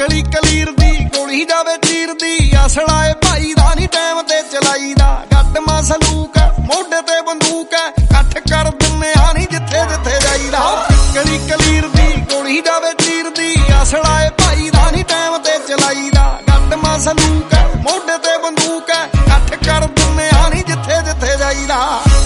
ਕਿੱਕਲੀ ਕਲੀਰ ਦੀ ਗੋਲੀ ਜਾਵੇ ਚੀਰ ਦੀ ਅਸਲਾ ਏ ਭਾਈ ਦਾ ਨੀ ਟਾਈਮ ਤੇ ਚਲਾਈਦਾ ਗੱਡ ਮਾ ਸਲੂਕ ਮੋਢੇ ਤੇ ਬੰਦੂਕ ਇਕੱਠ ਕਰ ਦਿੰਨੇ ਆ ਨੀ ਜਿੱਥੇ ਜਿੱਥੇ ਜਾਈਦਾ ਕਿੱਕਲੀ ਕਲੀਰ ਦੀ ਗੋਲੀ ਜਾਵੇ ਚੀਰ ਦੀ ਅਸਲਾ ਏ ਭਾਈ ਦਾ ਨੀ ਟਾਈਮ ਤੇ ਚਲਾਈਦਾ ਗੱਡ ਮਾ ਸਲੂਕ ਮੋਢੇ ਤੇ ਬੰਦੂਕ ਇਕੱਠ ਕਰ ਦਿੰਨੇ ਆ ਨੀ ਜਿੱਥੇ ਜਿੱਥੇ ਜਾਈਦਾ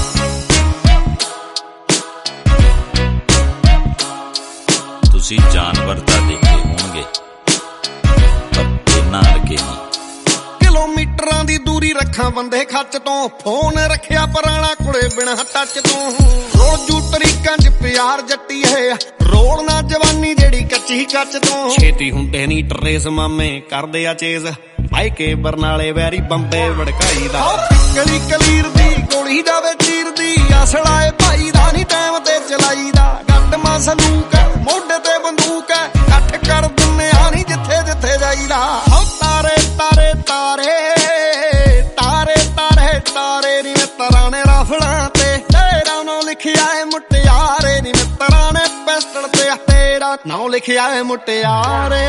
ਤੁਸੀਂ ਜਾਨਵਰ ਤਾਂ ਦੇਖੇ ਹੋਣਗੇ ਪਰ ਇੰਨਾ ਲੱਗੇ ਨਹੀਂ ਕਿਲੋਮੀਟਰਾਂ ਦੀ ਦੂਰੀ ਰੱਖਾਂ ਬੰਦੇ ਖੱਚ ਤੋਂ ਫੋਨ ਰੱਖਿਆ ਪੁਰਾਣਾ ਕੁੜੇ ਬਿਨਾਂ ਟੱਚ ਤੋਂ ਰੋਜੂ ਤਰੀਕਾਂ 'ਚ ਪਿਆਰ ਜੱਟੀਏ ਰੋਲ ਨਾ ਜਵਾਨੀ ਜਿਹੜੀ ਕੱਚੀ ਕੱਚ ਤੋਂ ਛੇਤੀ ਹੁੰਦੇ ਨੀ ਟਰੇਸ ਮਾਮੇ ਕਰਦੇ ਆ ਚੇਜ਼ ਭਾਈ ਕੇ ਬਰਨਾਲੇ ਵੈਰੀ ਬੰਬੇ ਵੜਕਾਈ ਦਾ ਕਿੱਕਲੀ ਕਲੀਰ ਦੀ ਗੋਲੀ ਜਾਵੇ ਚੀਰ ਦੀ ਅਸਲਾ ਏ ਭਾਈ ਦਾ ਨੀ ਟਾਈਮ ਤੇ ਚਲਾਈਦਾ ਗੱਡ ਮਾ ਸਲੂਕ ਮੋਢੇ ਤੇ ਬੰਦੂਕ ਇਕੱਠ ਕਰ ਦਿੰਨੇ ਆ ਨੀ ਜਿੱਥੇ ਜਿੱਥੇ ਜਾਈਦਾ ਤਾਰੇ ਤਾਰੇ ਤਾਰੇ ਤਾਰੇ ਤਾਰੇ ਤਾਰੇ ਨੀ ਮਿੱਤਰਾਂ ਨੇ ਰਾਫਲਾਂ ਤੇ ਤੇਰਾ ਨਾਂ ਲਿਖਿਆ ਏ ਮੁਟਿਆਰੇ ਨੀ ਮਿੱਤਰਾਂ ਨੇ ਪਿਸਟਲ ਤੇ ਤੇਰਾ ਨਾਂ ਲਿਖਿਆ ਏ ਮੁਟਿਆਰੇ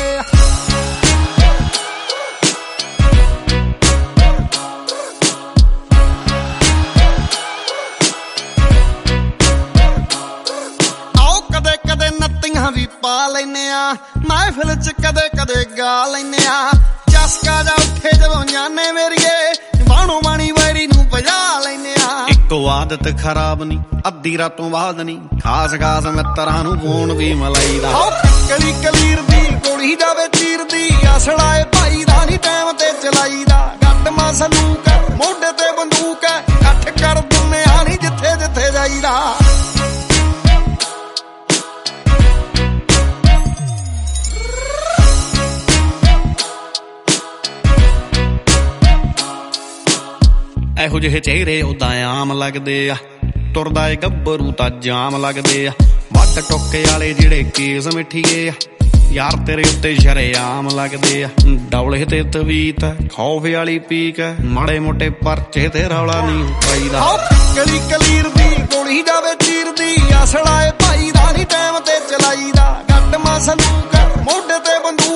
ਵੀ ਪਾ ਲੈਨੇ ਆ ਮਹਿਫਿਲ ਚ ਕਦੇ ਕਦੇ ਗਾ ਲੈਨੇ ਆ ਚਸਕਾ ਜਾ ਉੱਠੇ ਜਦੋਂ ਜਾਨੇ ਮੇਰੀਏ ਬਾਣੋ ਬਾਣੀ ਵੈਰੀ ਨੂੰ ਵਜਾ ਲੈਨੇ ਆ ਇੱਕੋ ਆਦਤ ਖਰਾਬ ਨੀ ਅੱਧੀ ਰਾਤੋਂ ਬਾਅਦ ਨੀ ਖਾਸ ਖਾਸ ਮਿੱਤਰਾਂ ਨੂੰ ਫੋਨ ਵੀ ਮਲਾਈਦਾ ਕਿੱਕਲੀ ਕਲੀਰ ਦੀ ਗੋਲੀ ਜਾਵੇ ਚੀਰ ਦੀ ਅਸਲਾ ਏ ਭਾਈ ਦਾ ਨੀ ਟਾਈਮ ਤੇ ਚਲਾਈਦਾ ਗੱਡ ਮਾ ਸਲੂਕ ਮੋਢੇ ਤੇ ਬੰਦੂਕ ਇਕੱਠ ਕਰ ਦਿੰਨੇ ਆ ਨੀ ਜਿੱਥੇ ਜਿੱਥੇ ਜਾਈਦਾ ਇਹੋ ਜਿਹੇ ਚਿਹਰੇ ਉਦਾਂ ਆਮ ਲੱਗਦੇ ਆ ਤੁਰਦਾ ਏ ਗੱਭਰੂ ਤਾਂ ਜਾਮ ਲੱਗਦੇ ਆ ਵੱਟ ਟੋਕੇ ਵਾਲੇ ਜਿਹੜੇ ਕੇਸ ਮਿੱਠੀਏ ਆ ਯਾਰ ਤੇਰੇ ਉੱਤੇ ਸ਼ਰੇਆਮ ਲੱਗਦੇ ਆ ਡੌਲੇ ਤੇ ਤਵੀਤ ਖੌਫ ਵਾਲੀ ਪੀਕ ਮਾੜੇ ਮੋਟੇ ਪਰਚੇ ਤੇ ਰੌਲਾ ਨਹੀਂ ਪਾਈਦਾ ਕਿੱਕਲੀ ਕਲੀਰ ਦੀ ਗੋਲੀ ਜਾਵੇ ਚੀਰ ਦੀ ਅਸਲਾ ਏ ਭਾਈ ਦਾ ਨੀ ਟਾਈਮ ਤੇ ਚਲਾਈਦਾ ਗੱਡ ਮਾ ਸਲੂਕ ਮੋਢੇ ਤੇ ਬੰਦੂਕ